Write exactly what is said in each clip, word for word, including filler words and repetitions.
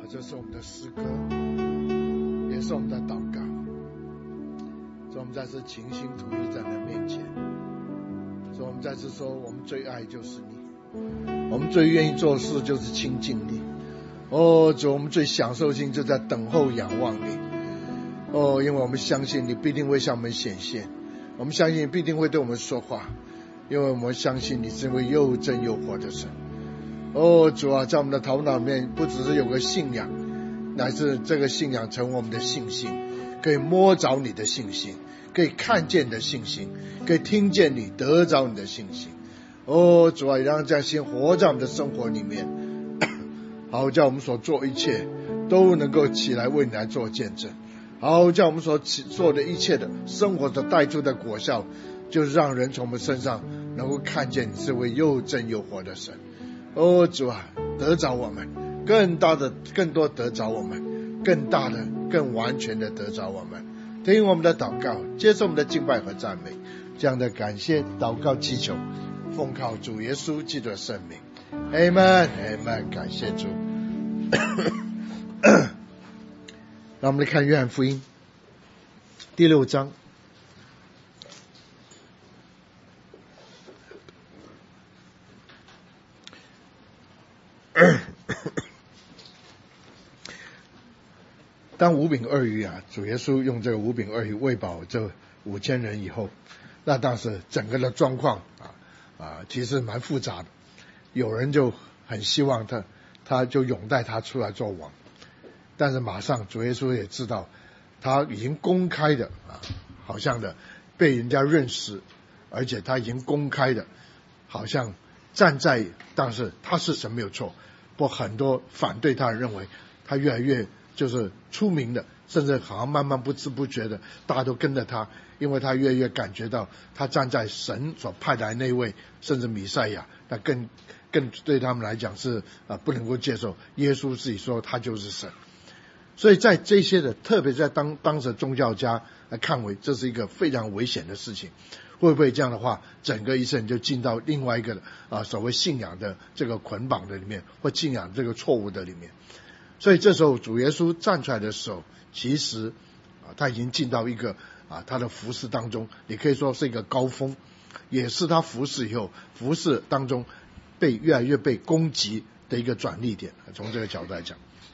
这是我们的诗歌，也是我们的祷告。所以我们再次倾心吐意在你的面前，所以我们再次说，我们最爱就是你，我们最愿意做事就是亲近你。哦，主，我们最享受性就在等候仰望你。哦，因为我们相信你必定会向我们显现，我们相信你必定会对我们说话，因为我们相信你是一位又真又活的神。哦，主啊，在我们的头脑里面不只是有个信仰，乃是这个信仰成为我们的信心，可以摸着你的信心，可以看见你的信心，可以听见你，得着你的信心。哦，主啊，让这样心活在我们的生活里面，好叫我们所做一切都能够起来为你来做见证，好叫我们所做的一切的生活所带出的果效，就是让人从我们身上能够看见你是位又真又活的神。哦，主啊，得着我们，更大的更多得着我们，更大的更完全的得着我们。听我们的祷告，接受我们的敬拜和赞美，这样的感谢祷告祈求，奉靠主耶稣基督的圣名 Amen Amen。 感谢主。让我们来看约翰福音第六章。当五饼二鱼啊，主耶稣用这个五饼二鱼喂饱这五千人以后，那当时整个的状况啊啊，其实蛮复杂的。有人就很希望他，他就拥戴他出来做王，但是马上主耶稣也知道，他已经公开的啊，好像的被人家认识，而且他已经公开的，好像站在，但是他是神没有错，不过很多反对他认为他越来越就是出名的，甚至好像慢慢不知不觉的大家都跟着他，因为他越来越感觉到他站在神所派来那位甚至弥赛亚，那更更对他们来讲是啊不能够接受。耶稣自己说他就是神，所以在这些的特别在当当时宗教家来看为这是一个非常危险的事情。会不会这样的话，整个一生就进到另外一个啊所谓信仰的这个捆绑的里面，或信仰这个错误的里面？所以这时候主耶稣站出来的时候，其实啊他已经进到一个啊他的服事当中，也可以说是一个高峰，也是他服事以后服事当中被越来越被攻击的一个转捩点。从这个角度来讲，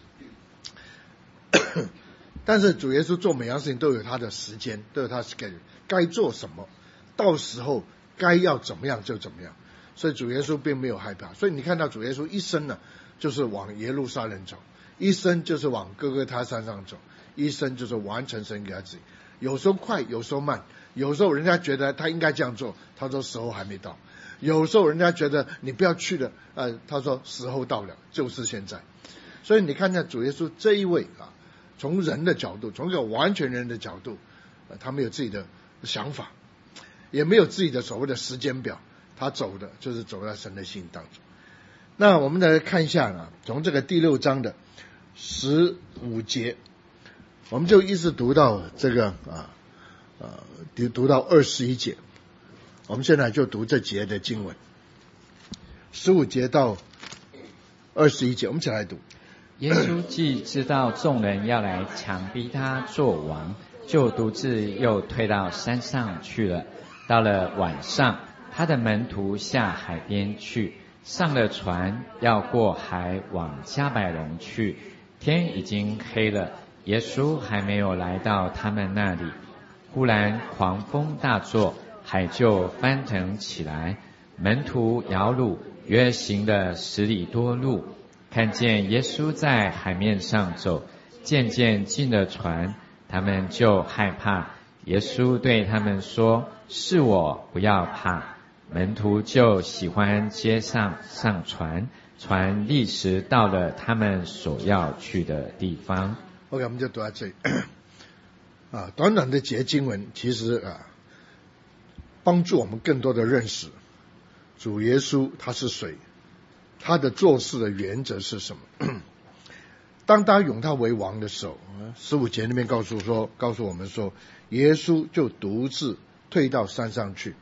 但是主耶稣做每样事情都有他的时间，都有他该该做什么，到时候该要怎么样就怎么样。所以主耶稣并没有害怕。所以你看到主耶稣一生呢，就是往耶路撒冷走，一生就是往哥哥他山上走，一生就是完成神给他自己。有时候快，有时候慢，有时候人家觉得他应该这样做，他说时候还没到；有时候人家觉得你不要去了，呃，他说时候到了，就是现在。所以你看看主耶稣这一位啊，从人的角度，从一个完全人的角度，呃、他没有自己的想法，也没有自己的所谓的时间表，他走的就是走在神的心当中。那我们来看一下啊，从这个第六章的十五节，我们就一直读到这个啊呃读读到二十一节。我们现在就读这节的经文，十五节到二十一节，我们一起来读。 耶稣既知道众人要来强逼他做王，就独自又退到山上去了。到了晚上，他的门徒下海边去，上了船，要过海往迦百农去。天已经黑了，耶稣还没有来到他们那里，忽然狂风大作，海就翻腾起来。门徒摇橹，约行了十里多路，看见耶稣在海面上走，渐渐进了船，他们就害怕。耶稣对他们说：是我，不要怕。门徒就喜欢接上上船，船立时到了他们所要去的地方。 OK， 我们就读到这里啊，短短的节经文其实啊帮助我们更多的认识主耶稣他是谁，他的做事的原则是什么。当他拥他为王的时候，十五节那边告诉说告诉我们说，耶稣就独自退到山上去，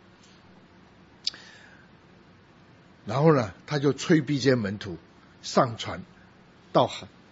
然后呢他就催逼这些门徒上船到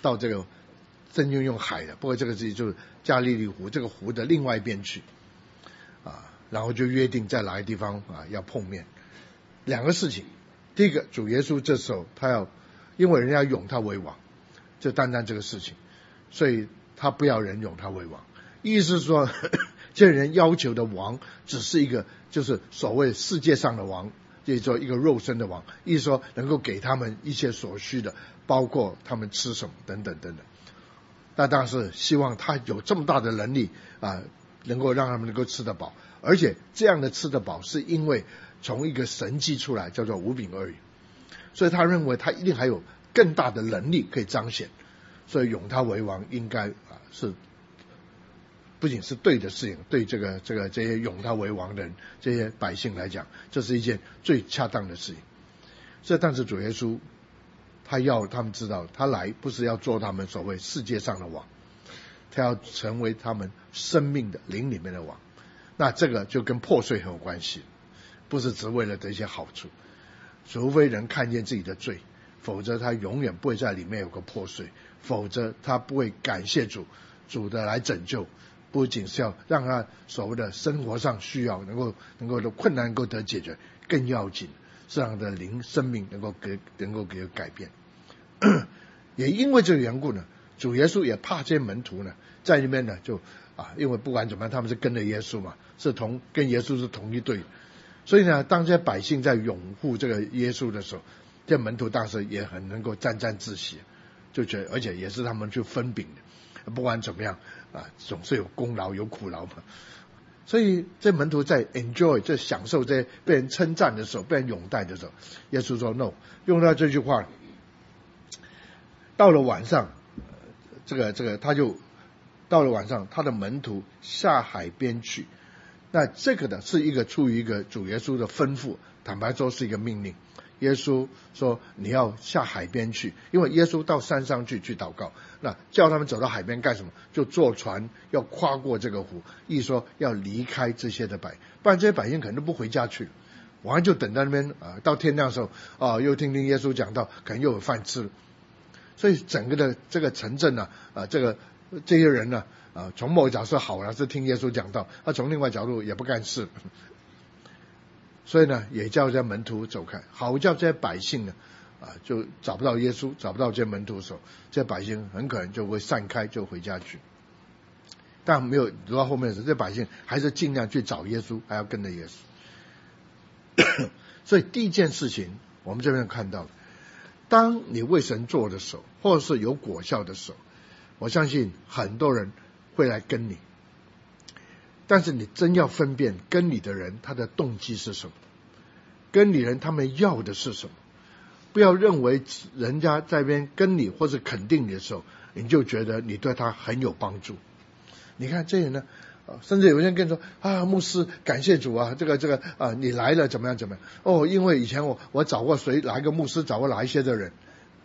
到这个圣经用海的，不过这个字就是加利利湖这个湖的另外一边去啊，然后就约定在哪个地方啊要碰面。两个事情，第一个主耶稣这时候他要因为人家拥他为王，就单单这个事情，所以他不要人拥他为王，意思是说这人要求的王只是一个就是所谓世界上的王，就是说一个肉身的王，意思说能够给他们一切所需的，包括他们吃什么等等等等。那当然是希望他有这么大的能力啊，能够让他们能够吃得饱，而且这样的吃得饱是因为从一个神迹出来，叫做五饼二鱼，所以他认为他一定还有更大的能力可以彰显，所以拥他为王应该啊是不仅是对的事情，对这个这个这些拥他为王的人这些百姓来讲，这是一件最恰当的事情。这但是主耶稣他要他们知道，他来不是要做他们所谓世界上的王，他要成为他们生命的灵里面的王。那这个就跟破碎很有关系，不是只为了这些好处，除非人看见自己的罪，否则他永远不会在里面有个破碎，否则他不会感谢主，主的来拯救，不仅是要让他所谓的生活上需要能够能够的困难能够得解决，更要紧是让他的灵生命能够给能够给改变。也因为这个缘故呢，主耶稣也怕这些门徒呢在那边呢就啊，因为不管怎么样他们是跟着耶稣嘛，是同跟耶稣是同一队，所以呢当这些百姓在拥护这个耶稣的时候，这门徒当时也很能够沾沾自喜，就觉得而且也是他们去分饼的，不管怎么样啊，总是有功劳有苦劳嘛。所以这门徒在 enjoy 在享受这些被人称赞的时候，被人拥戴的时候，耶稣说 no， 用到这句话，到了晚上，这个这个他就到了晚上，他的门徒下海边去。那这个呢是一个出于一个主耶稣的吩咐，坦白说是一个命令。耶稣说你要下海边去，因为耶稣到山上去去祷告，那叫他们走到海边干什么？就坐船要跨过这个湖，意思说要离开这些的百，不然这些百姓可能都不回家去了，晚上就等在那边啊，到天亮的时候啊，又听听耶稣讲道，可能又有饭吃了。所以整个的这个城镇呢，啊，这个这些人呢，啊，从某个角度好了是听耶稣讲道，那从另外角度也不干事。所以呢，也叫这些门徒走开，好叫这些百姓呢，啊，就找不到耶稣，找不到这些门徒的时候，这些百姓很可能就会散开，就回家去。但没有读到后面的时候，这些百姓还是尽量去找耶稣，还要跟着耶稣。所以第一件事情，我们这边看到，当你为神做的时候，或者是有果效的时候，我相信很多人会来跟你。但是你真要分辨跟你的人他的动机是什么，跟你人他们要的是什么，不要认为人家在边跟你或是肯定你的时候，你就觉得你对他很有帮助。你看这人呢，甚至有人跟你说啊，牧师感谢主啊，这个这个啊，你来了怎么样怎么样？哦，因为以前我我找过谁哪一个牧师，找过哪一些的人，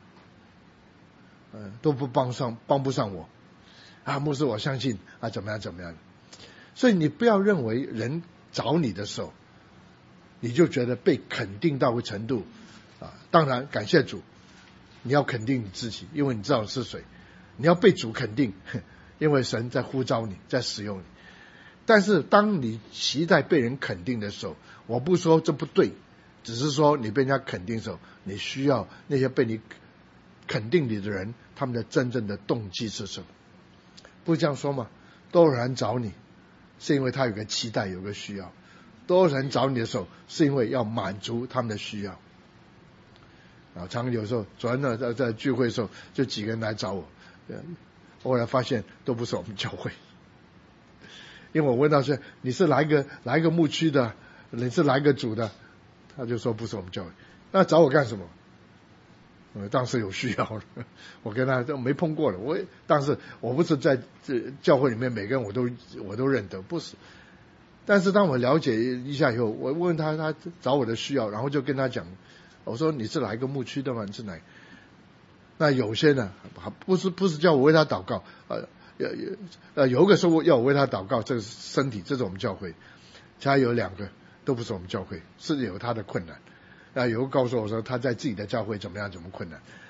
嗯，都不帮上帮不上我啊，牧师我相信啊，怎么样怎么样。所以你不要认为人找你的时候，你就觉得被肯定到个程度啊。当然感谢主，你要肯定你自己，因为你知道是谁。你要被主肯定，因为神在呼召你，在使用你。但是当你期待被人肯定的时候，我不说这不对，只是说你被人家肯定的时候，你需要那些被你肯定你的人，他们的真正的动机是什么？不是这样说吗？都有人找你，是因为他有个期待，有个需要。多人找你的时候，是因为要满足他们的需要。啊，常常有时候，昨天呢在在聚会的时候，就几个人来找我，后来发现都不是我们教会。因为我问他说：“你是哪一个哪一个牧区的？你是哪一个组的？”他就说不是我们教会。那找我干什么？我当时有需要了，我跟他都没碰过了。我当时我不是在这教会里面每个人我都我都认得，不是。但是当我了解一下以后，我问他，他找我的需要，然后就跟他讲，我说你是哪一个牧区的吗？你是哪？那有些呢，不是不是叫我为他祷告，呃有呃有一个说要我为他祷告，这个身体，这是我们教会。其他有两个都不是我们教会，是有他的困难。那有个告诉我说他在自己的教会怎么样怎么困难，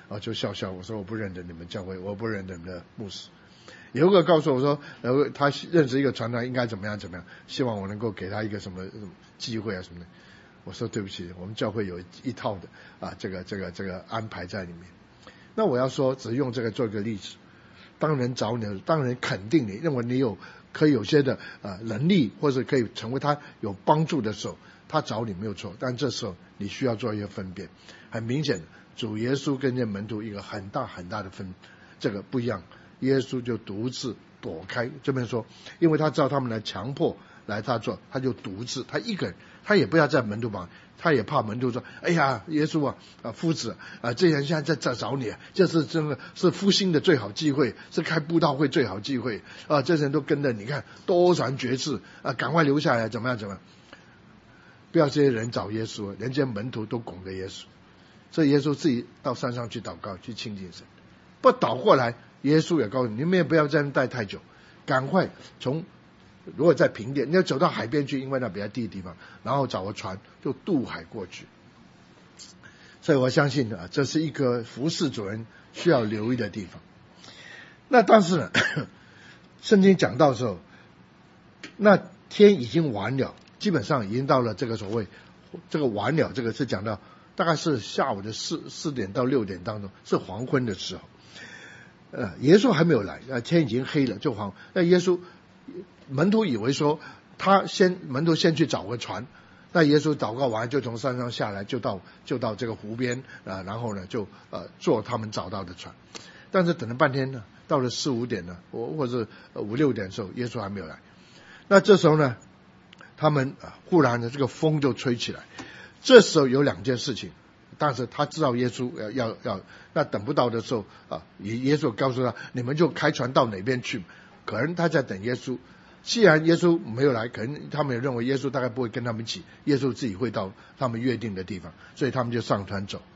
啊，就笑笑，我说我不认得你们教会，我不认得你们的牧师。有一个告诉我说，呃，他认识一个传道应该怎么样怎么样，希望我能够给他一个什么什么机会啊什么的。我说对不起，我们教会有一套的啊，这个这个这个安排在里面。那我要说，只用这个做一个例子。当人找你，当人肯定你，认为你有可以有些的呃能力，或者可以成为他有帮助的时候，他找你没有错，但这时候你需要做一些分辨。很明显，主耶稣跟这门徒一个很大很大的分，这个不一样。耶稣就独自躲开，这边说，因为他知道他们来强迫来他做，他就独自，他一个人，他也不要在门徒旁，他也怕门徒说，哎呀，耶稣啊，啊夫子啊，这人现在在找你，这是真的是复兴的最好机会，是开布道会最好机会啊，这些人都跟着，你看多传绝志啊，赶快留下来，怎么样怎么样？不要这些人找耶稣，人家门徒都拱着耶稣，所以耶稣自己到山上去祷告，去亲近神，不倒过来。耶稣也告诉你，你们也不要在那待太久，赶快从如果在平点，你要走到海边去，因为那比较低的地方，然后找个船就渡海过去。所以我相信啊，这是一个服侍主人需要留意的地方。那但是呢，圣经讲到的时候，那天已经晚了，基本上已经到了这个所谓这个晚了，这个是讲到大概是下午的四四点到六点当中，是黄昏的时候。呃，耶稣还没有来，呃，天已经黑了，就黄。那耶稣门徒以为说他先门徒先去找个船，那耶稣祷告完就从山上下来，就到就到这个湖边啊、呃，然后呢就呃坐他们找到的船。但是等了半天呢，到了四五点呢，或或者五六点的时候，耶稣还没有来。那这时候呢，他们啊、呃、忽然呢这个风就吹起来。这时候有两件事情。但是他知道耶稣要要要，那等不到的时候啊，耶稣告诉他，你们就开船到哪边去。可能他在等耶稣，既然耶稣没有来，可能他们也认为耶稣大概不会跟他们一起，耶稣自己会到他们约定的地方，所以他们就上船走。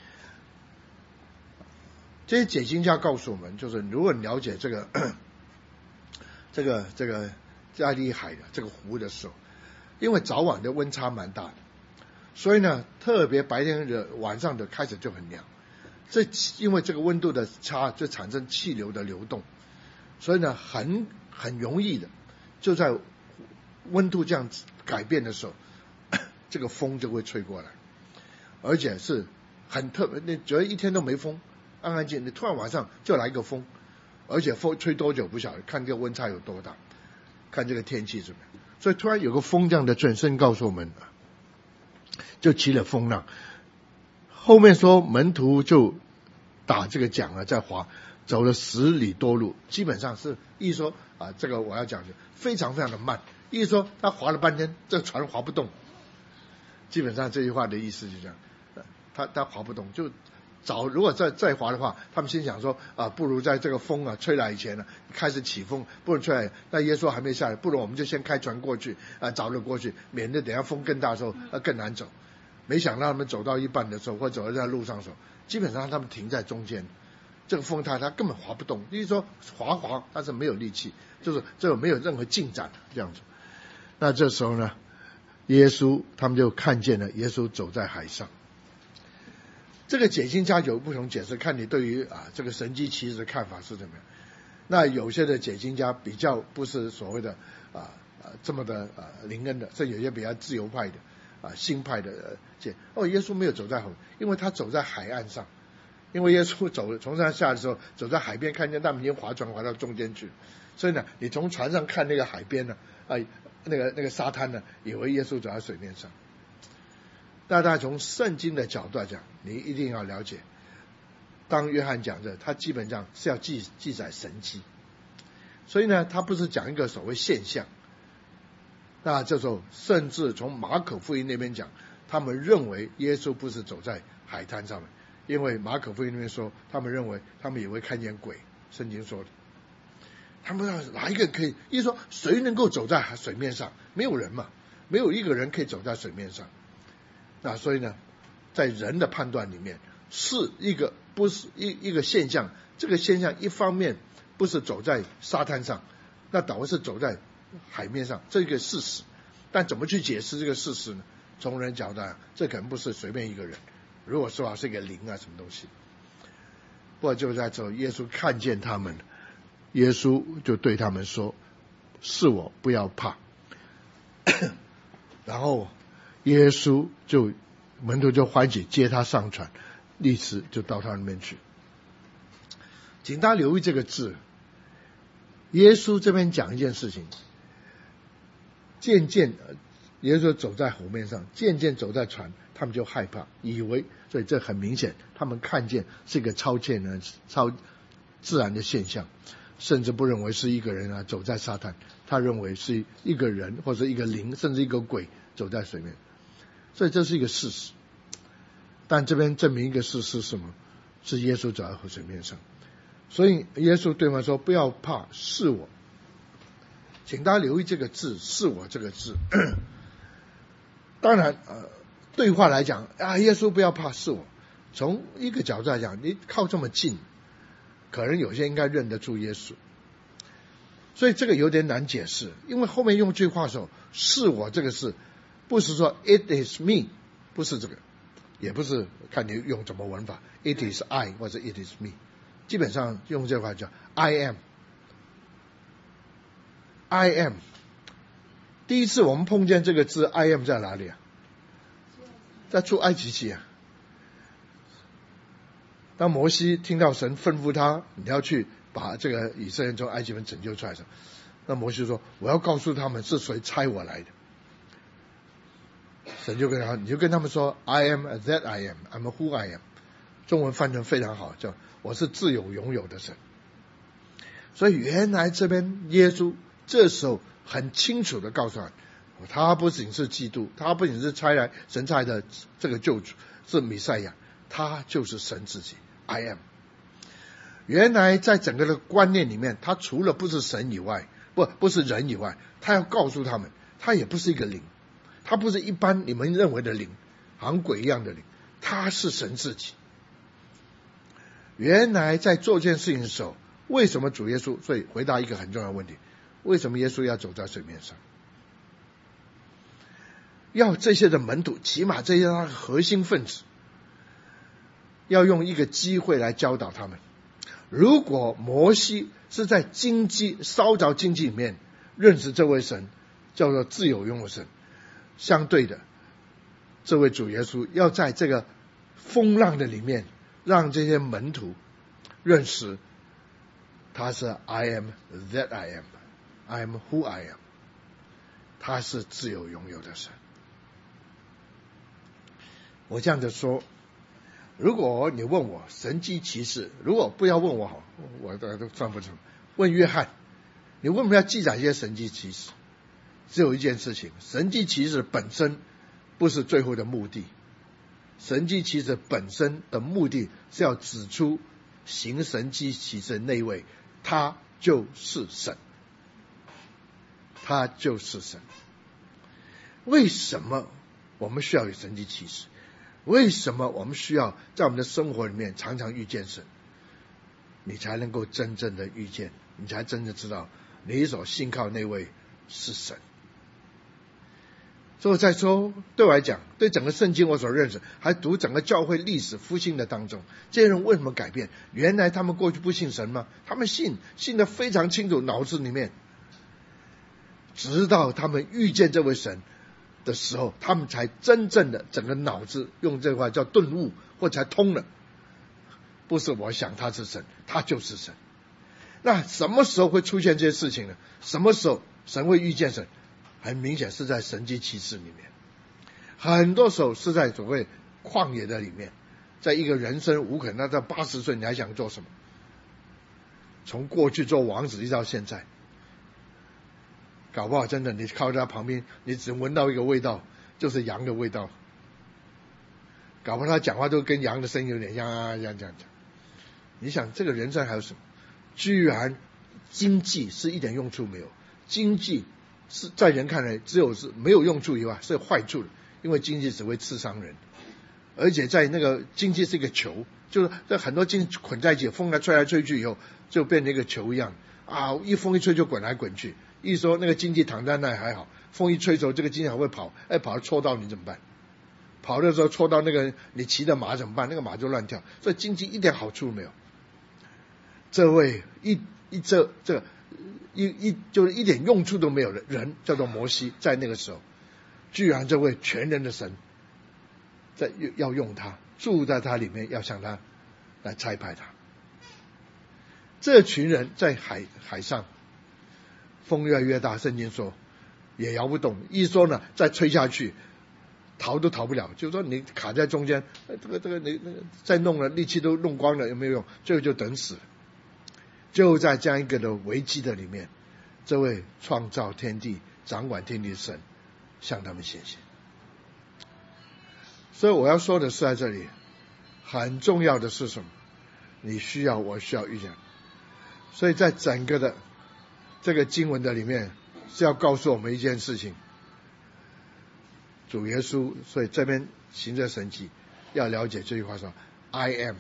这些解经家告诉我们，就是如果你了解这个这个这个加利海的这个湖的时候，因为早晚的温差蛮大的。所以呢，特别白天的晚上的开始就很凉，这因为这个温度的差就产生气流的流动，所以呢，很很容易的，就在温度这样改变的时候，这个风就会吹过来，而且是很特别，你觉得一天都没风，安安静静，你突然晚上就来一个风，而且风吹多久不晓得，看这个温差有多大，看这个天气怎么样，所以突然有个风这样的转身告诉我们。就起了风浪，后面说门徒就打这个桨啊，在划，走了十里多路，基本上是意思说啊，这个我要讲的非常非常的慢，意思说他划了半天，这个船划不动，基本上这句话的意思就这样，他他划不动，就早如果再再划的话，他们心想说啊，不如在这个风啊吹来以前呢，开始起风，不如吹来，那耶稣还没下来，不如我们就先开船过去啊，早了过去，免得等下风更大的时候啊更难走。没想到他们走到一半的时候，或者走在路上的时候，基本上他们停在中间，这个风太大，根本划不动。就是说划划，但是没有力气，就是这个没有任何进展这样子。那这时候呢，耶稣他们就看见了耶稣走在海上。这个解经家有不同解释，看你对于啊这个神迹奇事的看法是怎么样。那有些的解经家比较不是所谓的啊啊这么的啊灵恩的，甚至有些比较自由派的。啊，新派的解哦，耶稣没有走在河，因为他走在海岸上，因为耶稣走从山下的时候，走在海边，看见他们已经划船划到中间去，所以呢，你从船上看那个海边呢，啊，那个那个沙滩呢，以为耶稣走在水面上。那大家从圣经的角度来讲，你一定要了解，当约翰讲的，他基本上是要记记载神迹，所以呢，他不是讲一个所谓现象。那这时候，甚至从马可福音那边讲，他们认为耶稣不是走在海滩上面，因为马可福音那边说，他们认为他们也会看见鬼，圣经说的。他们知道哪一个可以？意思说，谁能够走在水面上？没有人嘛，没有一个人可以走在水面上。那所以呢，在人的判断里面，是一个不是一一个现象。这个现象一方面不是走在沙滩上，那倒而是走在海面上，这个事实。但怎么去解释这个事实呢？从人角度，这可能不是随便一个人，如果说啊是一个灵啊什么东西。 或者就在这，耶稣看见他们，耶稣就对他们说：“是我，不要怕。”然后耶稣就门徒就欢喜，接他上船，立时就到他那边去。请大家留意这个字，耶稣这边讲一件事情，渐渐耶稣走在湖面上，渐渐走在船，他们就害怕，以为，所以这很明显，他们看见是一个超自然、超自然的现象，甚至不认为是一个人啊走在沙滩，他认为是一个人或者一个灵，甚至一个鬼走在水面，所以这是一个事实。但这边证明一个事实是什么？是耶稣走在水面上，所以耶稣对他们说：“不要怕，是我。”请大家留意这个字，是我这个字。当然，呃，对话来讲啊，耶稣不要怕，是我。从一个角度来讲，你靠这么近，可能有些应该认得出耶稣，所以这个有点难解释。因为后面用这句话的时候，是我这个是，不是说 it is me， 不是这个，也不是看你用怎么文法 ，it is I 或者 it is me， 基本上用这句话叫 I am。I am， 第一次我们碰见这个字 I am 在哪里啊？在出埃及记啊。当摩西听到神吩咐他，你要去把这个以色列人从埃及人拯救出来的时候，那摩西说：“我要告诉他们是谁差我来的。”神就跟他，你就跟他们说 ：“I am that I am, I'm who I am。”中文翻成非常好，叫我是自有永有的神。所以原来这边耶稣这时候很清楚的告诉他，他不仅是基督，他不仅是差来神差来的这个救主，是弥赛亚，他就是神自己。I am。原来在整个的观念里面，他除了不是神以外，不不是人以外，他要告诉他们，他也不是一个灵，他不是一般你们认为的灵，好像鬼一样的灵，他是神自己。原来在做这件事情的时候，为什么主耶稣？所以回答一个很重要的问题。为什么耶稣要走在水面上？要这些的门徒，起码这些他的核心分子，要用一个机会来教导他们。如果摩西是在荆棘烧着荆棘里面认识这位神，叫做自有永有神，相对的，这位主耶稣要在这个风浪的里面，让这些门徒认识他是 I am that I am。I am who I am， 他是自由拥有的神。我这样的说，如果你问我神迹奇事，如果不要问我好，我都算不成。问约翰，你为什么要记载一些神迹奇事？只有一件事情，神迹奇事本身不是最后的目的，神迹奇事本身的目的是要指出行神迹奇事的那一位，他就是神。他就是神。为什么我们需要有神迹奇事？为什么我们需要在我们的生活里面常常遇见神？你才能够真正的遇见，你才真的知道你所信靠那位是神。所以再说，对我来讲，对整个圣经我所认识，还读整个教会历史复兴的当中，这些人为什么改变？原来他们过去不信神吗？他们信，信得非常清楚，脑子里面。直到他们遇见这位神的时候，他们才真正的整个脑子，用这话叫顿悟，或才通了。不是我想他是神，他就是神。那什么时候会出现这些事情呢？什么时候神会遇见神？很明显是在神迹奇事里面，很多时候是在所谓旷野的里面，在一个人生无可能，到八十岁你还想做什么？从过去做王子一直到现在，搞不好真的你靠在他旁边，你只闻到一个味道，就是羊的味道。搞不好他讲话都跟羊的声音有点像啊，这样这样讲。你想这个人生还有什么？居然经济是一点用处没有，经济是在人看来只有是没有用处以外是坏处的，因为经济只会刺伤人，而且在那个经济是一个球，就是在很多经济捆在一起，风来吹来吹去以后就变成一个球一样啊，一风一吹就滚来滚去。一说那个经济躺在那还好，风一吹走，这个经济还会跑，哎，跑戳到你怎么办？跑的时候戳到那个你骑的马怎么办？那个马就乱跳，所以经济一点好处没有。 这位一一这这一一就是一点用处都没有的人，叫做摩西，在那个时候，居然这位全能的神在要用他，住在他里面，要向他来差派他。这群人在海海上，风越来越大，圣经说也摇不动，一说呢再吹下去逃都逃不了，就是说你卡在中间，这个这个你那个再弄了，力气都弄光了，有没有用？最后就等死了。就在这样一个的危机的里面，这位创造天地、掌管天地的神向他们显现。所以我要说的是，在这里很重要的是什么？你需要，我需要遇见。所以在整个的这个经文的里面是要告诉我们一件事情，主耶稣，所以这边行这神迹要了解这句话说 I am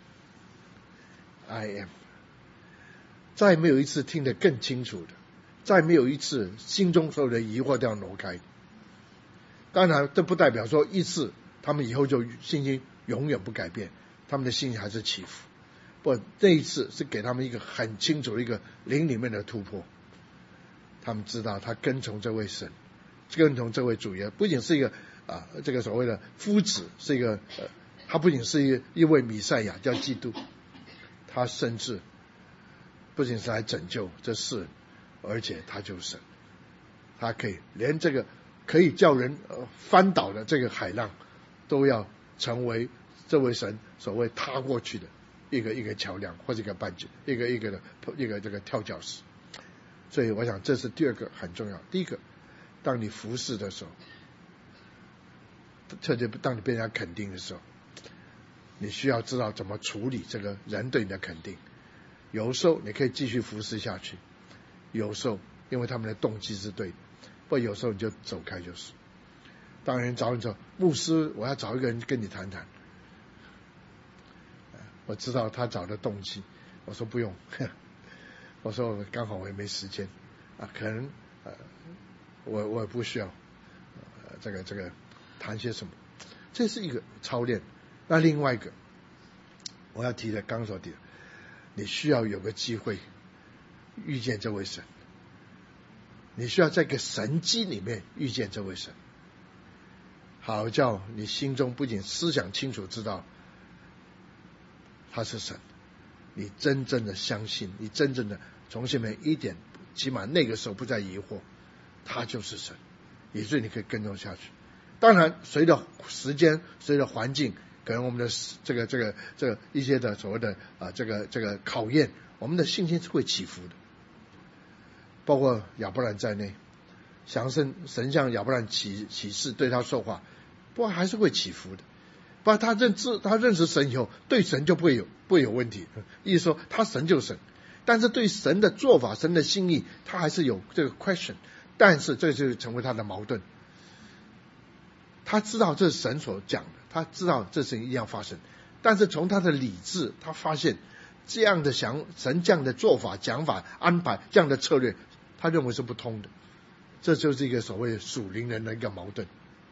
I am， 再没有一次听得更清楚的，再没有一次心中所有的疑惑都要挪开。当然这不代表说一次他们以后就信心永远不改变，他们的信心还是起伏。不，这一次是给他们一个很清楚的一个灵里面的突破。他们知道他跟从这位神，跟从这位主耶，不仅是一个啊这个所谓的夫子，是一个呃，他不仅是一一位弥赛亚叫基督，他甚至不仅是来拯救这世人，而且他就是神，他可以连这个可以叫人呃翻倒的这个海浪，都要成为这位神所谓踏过去的一个一个桥梁或者一个绊脚，一个一个的一个这个跳脚石。所以我想这是第二个很重要。第一个，当你服侍的时候，特别当你被人家肯定的时候，你需要知道怎么处理这个人对你的肯定。有时候你可以继续服侍下去，有时候因为他们的动机是对的，不有时候你就走开就是。当人找你说牧师，我要找一个人跟你谈谈，我知道他找的动机，我说不用，我说刚好我也没时间啊，可能呃我我也不需要呃这个这个谈些什么，这是一个操练。那另外一个我要提的，刚刚所提的，你需要有个机会遇见这位神，你需要在一个神机里面遇见这位神，好叫你心中不仅思想清楚知道他是神，你真正的相信，你真正的从前面一点，起码那个时候不再疑惑，他就是神，以至于你可以跟踪下去。当然随着时间，随着环境，可能我们的这个这个这个一些的所谓的啊这个这个考验，我们的信心是会起伏的。包括亚伯兰在内，降生神向亚伯兰启启示，对他说话，不过还是会起伏的。不然他认知他认识神以后，对神就不会有不会有问题。意思说他神就是神，但是对神的做法、神的心意，他还是有这个 question。但是这就成为他的矛盾。他知道这是神所讲的，他知道这事情一定要发生，但是从他的理智，他发现这样的想神这样的做法、讲法、安排这样的策略，他认为是不通的。这就是一个所谓属灵人的一个矛盾。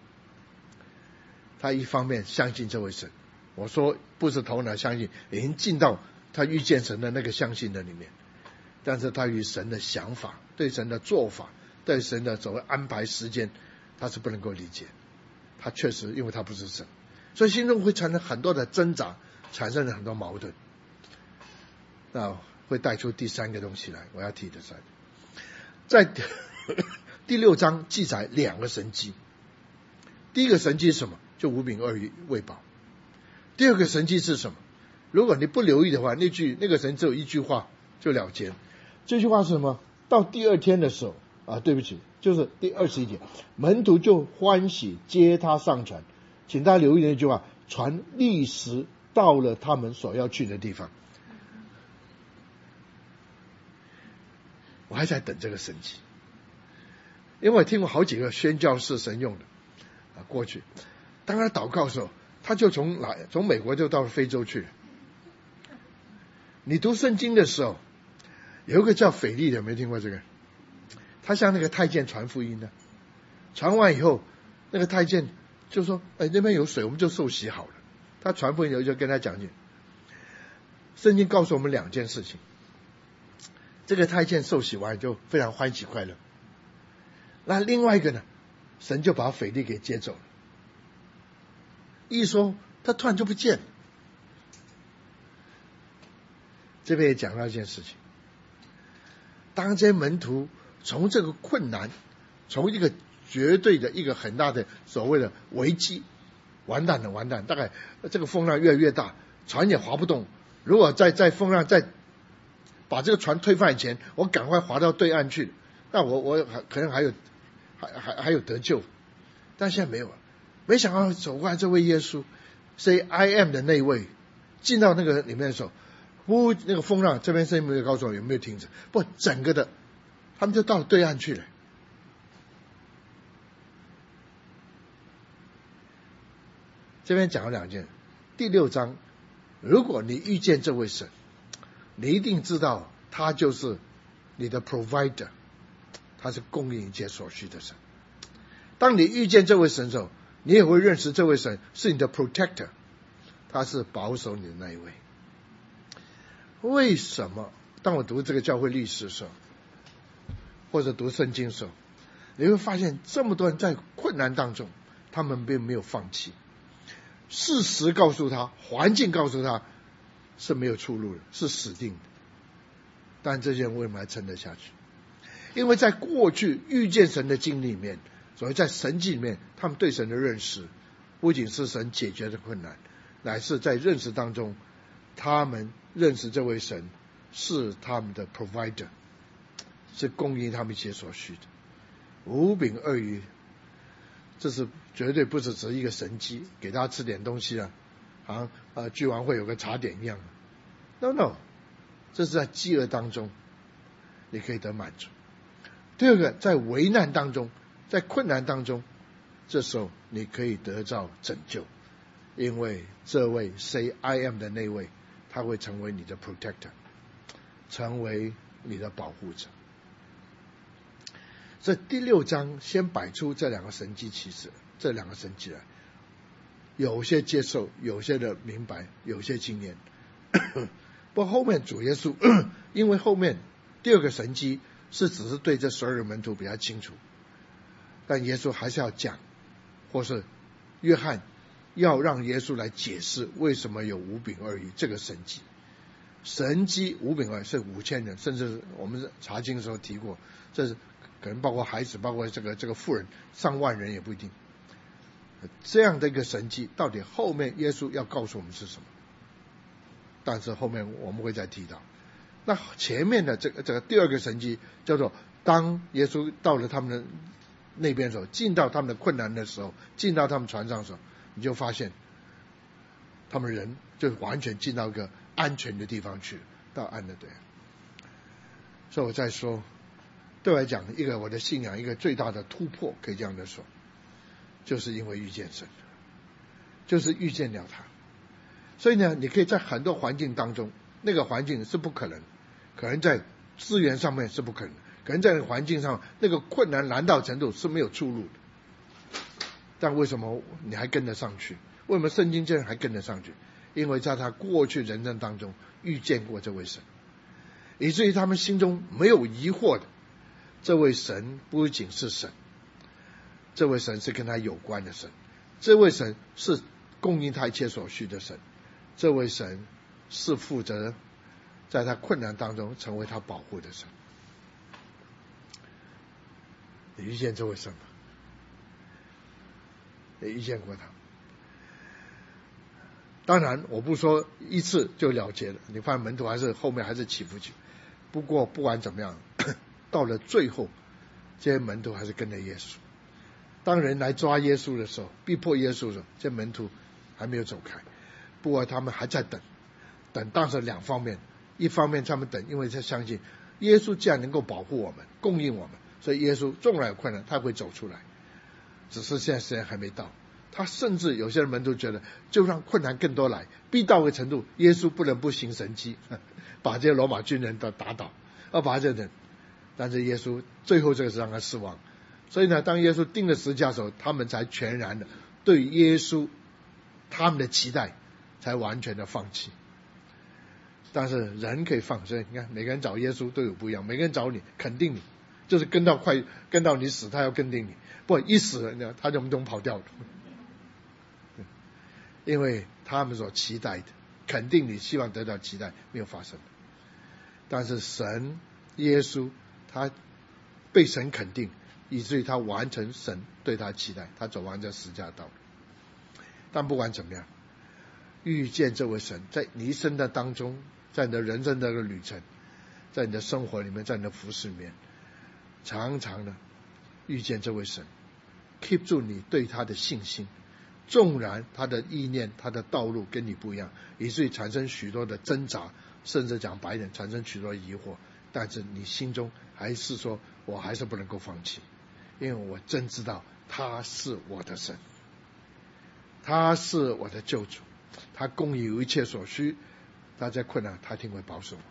他一方面相信这位神，我说不是头脑相信，已经进到他遇见神的那个相信的里面，但是他与神的想法、对神的做法、对神的所谓安排时间，他是不能够理解。他确实因为他不是神，所以心中会产生很多的挣扎，产生了很多矛盾，那会带出第三个东西来，我要提的是在第六章记载两个神迹。第一个神迹是什么？就五饼二鱼喂饱。第二个神迹是什么？如果你不留意的话，那句那个神只有一句话就了结。这句话是什么？到第二天的时候啊，对不起，就是第二十一节，门徒就欢喜接他上船，请大家留意那句话，船立时到了他们所要去的地方。我还在等这个神迹，因为我听过好几个宣教士神用的啊，过去当他祷告的时候，他就从来从美国就到非洲去。你读圣经的时候，有一个叫腓力的，没听过这个？他向那个太监传福音的，传完以后，那个太监就说：“哎，那边有水，我们就受洗好了。”他传福音以后就跟他讲解。圣经告诉我们两件事情： 这个太监受洗完就非常欢喜快乐。那另外一个呢，神就把腓力给接走了。一说他突然就不见了。这边也讲到一件事情，当这些门徒从这个困难，从一个绝对的一个很大的所谓的危机，完蛋了完蛋，大概这个风浪越来越大，船也划不动，如果在在风浪再把这个船推翻以前，我赶快划到对岸去，那我我可能还有还还还有得救。但现在没有了，没想到走过来这位耶稣 say I am 的那一位进到那个里面的时候，呼，那个风浪这边声音没有告诉我有没有停止，不，整个的他们就到了对岸去了。这边讲了两件，第六章，如果你遇见这位神，你一定知道他就是你的 provider， 他是供应一切所需的神。当你遇见这位神的时候，你也会认识这位神是你的 protector， 他是保守你的那一位。为什么当我读这个教会历史的时候，或者读圣经的时候，你会发现这么多人在困难当中，他们并没有放弃。事实告诉他，环境告诉他是没有出路的，是死定的。但这些人为什么还撑得下去？因为在过去遇见神的经历里面，所以在神迹里面，他们对神的认识不仅是神解决的困难，乃是在认识当中，他们认识这位神是他们的 provider， 是供应他们一切所需的。五饼二鱼，这是绝对不是只是一个神迹，给大家吃点东西啊，好像呃聚完会有个茶点一样。No no， 这是在饥饿当中你可以得满足。第二个，在危难当中，在困难当中，这时候你可以得到拯救，因为这位 say I am 的那位，他会成为你的 protector， 成为你的保护者。这第六章先摆出这两个神迹奇事，这两个神迹来，有些接受，有些的明白，有些经验。不过后面主耶稣，因为后面第二个神迹是只是对这十二个门徒比较清楚，但耶稣还是要讲，或是约翰要让耶稣来解释为什么有五饼二鱼这个神迹。神迹五饼二鱼是五千人，甚至我们查经的时候提过，这是可能包括孩子，包括这个这个妇人，上万人也不一定。这样的一个神迹，到底后面耶稣要告诉我们是什么？但是后面我们会再提到。那前面的这个这个第二个神迹叫做，当耶稣到了他们的那边的时候，进到他们的困难的时候，进到他们船上的时候，你就发现他们人就完全进到一个安全的地方去，到岸的对岸。所以我在说，对我来讲，一个我的信仰一个最大的突破，可以这样的说，就是因为遇见神，就是遇见了他。所以呢，你可以在很多环境当中，那个环境是不可能，可能在资源上面是不可能，可能在环境上那个困难难到程度是没有出路的。但为什么你还跟得上去？为什么圣经这样还跟得上去？因为在他过去人生当中遇见过这位神，以至于他们心中没有疑惑的，这位神不仅是神，这位神是跟他有关的神，这位神是供应他一切所需的神，这位神是负责在他困难当中成为他保护的神。你遇见这位神吗？你遇见过他？当然我不说一次就了结了，你发现门徒还是后面还是起伏起。不过不管怎么样，到了最后这些门徒还是跟着耶稣。当人来抓耶稣的时候，逼迫耶稣的时候，这些门徒还没有走开，不过他们还在等。等当时两方面，一方面他们等，因为他相信耶稣既然能够保护我们，供应我们，所以耶稣纵然有困难他会走出来，只是现在时间还没到。他甚至有些人门徒觉得，就让困难更多来，逼到个程度，耶稣不能不行神迹，把这些罗马军人都打倒，要把这人。但是耶稣最后这个是让他失望，所以呢，当耶稣钉了十字架的时候，他们才全然的对耶稣他们的期待才完全的放弃。 但是人可以放生，你看每个人找耶稣都有不一样，每个人找你肯定你，就是跟到快跟到你死，他要跟定你，不一死了他就从中跑掉了，因为他们所期待的肯定你希望得到期待没有发生，但是神耶稣他被神肯定，以至于他完成神对他期待，他走完这十架道路。但不管怎么样，遇见这位神在你一生的当中，在你的人生的旅程，在你的生活里面，在你的服事里面，常常的遇见这位神 keep 住你对他的信心，纵然他的意念他的道路跟你不一样，以至于产生许多的挣扎，甚至讲白点产生许多的疑惑，但是你心中还是说我还是不能够放弃，因为我真知道他是我的神，他是我的救主，他供应有一切所需，他在困难他一定会保守我。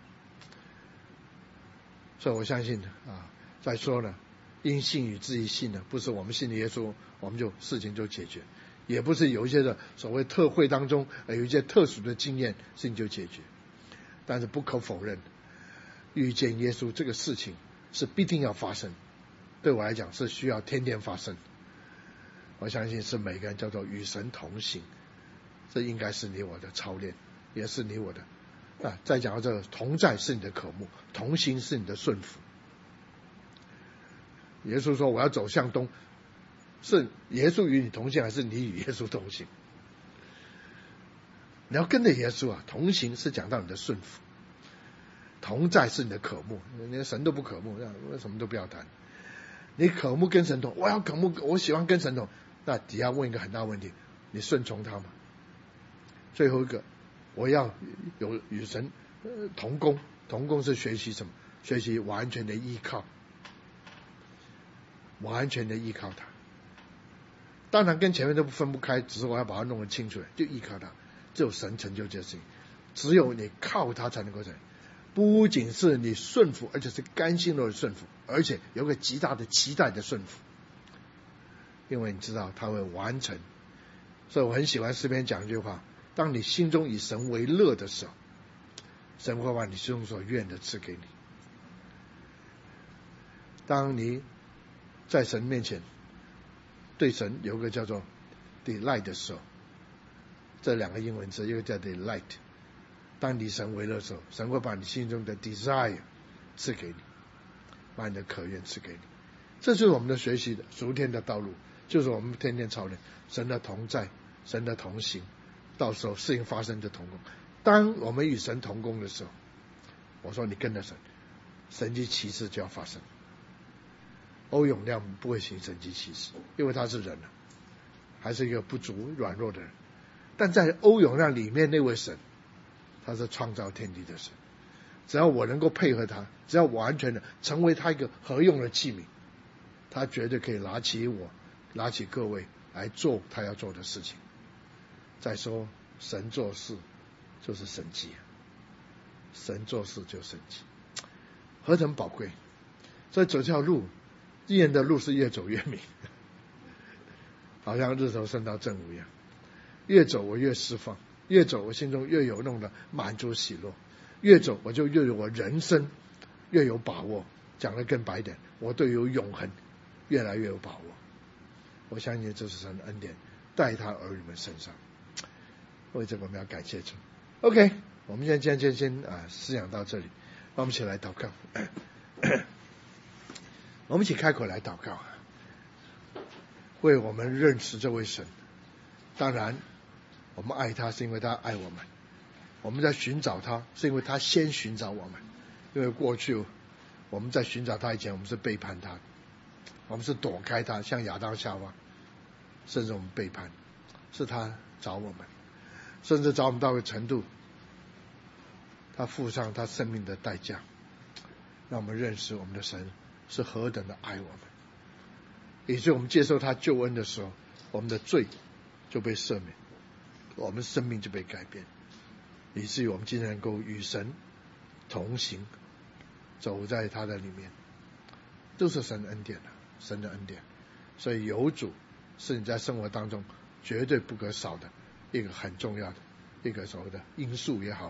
所以我相信啊，再说呢，因信与至于信呢，不是我们信的耶稣我们就事情就解决，也不是有一些的所谓特会当中有一些特殊的经验事情就解决，但是不可否认，遇见耶稣这个事情是必定要发生，对我来讲是需要天天发生。我相信是每个人叫做与神同行，这应该是你我的操练，也是你我的啊。再讲到这个同在是你的渴慕，同行是你的顺服。耶稣说我要走向东，是耶稣与你同行还是你与耶稣同行？你要跟着耶稣啊，同行是讲到你的顺服，同在是你的渴慕，连神都不渴慕，那什么都不要谈。你渴慕跟神同，我要渴慕，我喜欢跟神同，那底下问一个很大问题，你顺从他吗？最后一个，我要有与神同工，同工是学习什么？学习完全的依靠，完全的依靠他。当然跟前面都分不开，只是我要把它弄得清楚，就依靠他，只有神成就这事情，只有你靠他才能够成。不仅是你顺服，而且是甘心乐的顺服，而且有个极大的期待的顺服，因为你知道他会完成。所以我很喜欢诗篇讲一句话，当你心中以神为乐的时候，神会把你心中所愿的赐给你。当你在神面前对神有个叫做 delight 的时候，这两个英文字，一个叫 delight，当你神为乐的时候，神会把你心中的 desire 赐给你，把你的渴愿赐给你。这就是我们的学习的属天的道路，就是我们天天操练神的同在，神的同行，到时候事情发生就同工。当我们与神同工的时候，我说你跟着神，神迹奇事就要发生。欧永亮不会行神迹奇事，因为他是人啊，还是一个不足软弱的人。但在欧永亮里面那位神，他是创造天地的神，只要我能够配合他，只要完全的成为他一个合用的器皿，他绝对可以拿起我，拿起各位来做他要做的事情。再说神做事就是神迹，神做事就是神迹，何等宝贵！所以走这条路，义人的路是越走越明，好像日头升到正午一样，越走我越释放，越走我心中越有那种的满足喜乐，越走我就越有我人生越有把握。讲得更白一点，我对有永恒越来越有把握。我相信这是神的恩典，在他儿女们身上。为这个我们要感谢主。 OK， 我们现在今天先啊思想到这里，让我们一起来祷告。我们一起开口来祷告，为我们认识这位神。当然我们爱他是因为他爱我们，我们在寻找他是因为他先寻找我们。因为过去我们在寻找他以前，我们是背叛他，我们是躲开他，像亚当夏娃，甚至我们背叛，是他找我们，甚至找我们到一个程度，他付上他生命的代价，让我们认识我们的神是何等的爱我们，以至于我们接受他救恩的时候，我们的罪就被赦免，我们生命就被改变，以至于我们今天能够与神同行，走在他的里面，都是神的恩典，神的恩典。所以有主是你在生活当中绝对不可少的一个很重要的一个所谓的因素也好，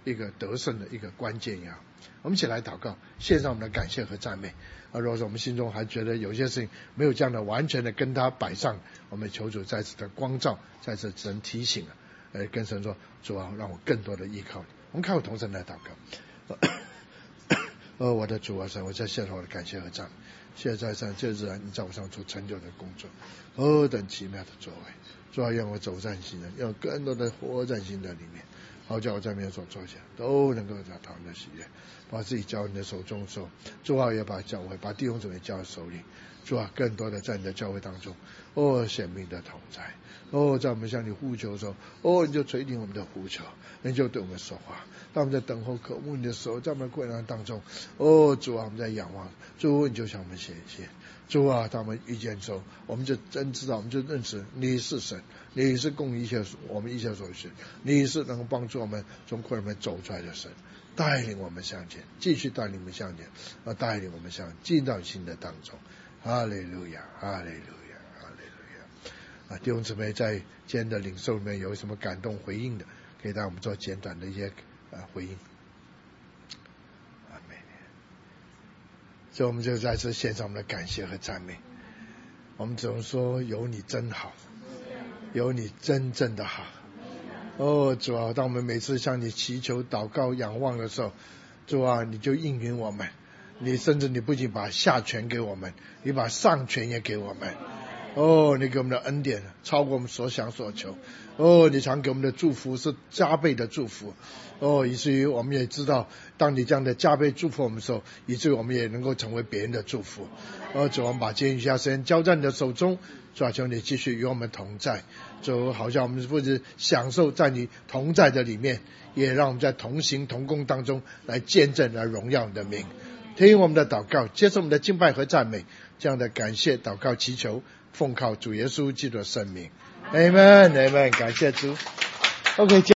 一个得胜的一个关键呀。我们一起来祷告，献上我们的感谢和赞美。啊，如果说我们心中还觉得有些事情没有这样的完全的跟他摆上，我们求主再次的光照，再次神提醒啊，呃，跟神说，主啊，让我更多的依靠你。我们开口同声来祷告。哦，我的主啊，神，我在献上我的感谢和赞美。谢在上这日啊，你在我上做成就的工作，何等奇妙的作为！主啊，愿我走在新人，要更多的活在新的里面。好叫我在面所做下，都能够在他们的喜悦，把自己交你的手中说，主啊，也把教会，把弟兄姊妹交在手里。主啊，更多的在你的教会当中，哦，显明的同在。哦，在我们向你呼求的时候，哦，你就垂听我们的呼求，你就对我们说话。当我们在等候渴慕你的时候，在我们的困难当中，哦，主啊，我们在仰望，主你就向我们显现。主啊，当我们遇见之后，我们就真知道，我们就认识你是神，你是供一切我们一切所需，你是能够帮助我们从困难走出来的神，带领我们向前，继续带领我们向前，啊，带领我们向进到新的当中。哈利路亚，哈利路亚，哈利路亚。啊，弟兄姊妹在今天的领受里面有什么感动回应的，可以让我们做简短的一些啊回应。阿们。所以我们就再次献上我们的感谢和赞美。我们只能说有你真好，有你真正的好。哦，主啊，当我们每次向你祈求、祷告、仰望的时候，主啊，你就应允我们。你甚至你不仅把下权给我们，你把上权也给我们。哦，你给我们的恩典超过我们所想所求。哦，你常给我们的祝福是加倍的祝福。哦，以至于我们也知道，当你这样的加倍祝福我们的时候，以至于我们也能够成为别人的祝福。哦，主，我们把今天余下时间交在你的手中，主啊，求你继续与我们同在。主，好像我们不是享受在你同在的里面，也让我们在同行同工当中来见证来荣耀你的名。听我们的祷告，接受我们的敬拜和赞美，这样的感谢祷告祈求，奉靠主耶稣基督的圣名，阿们，阿们，感谢主。OK。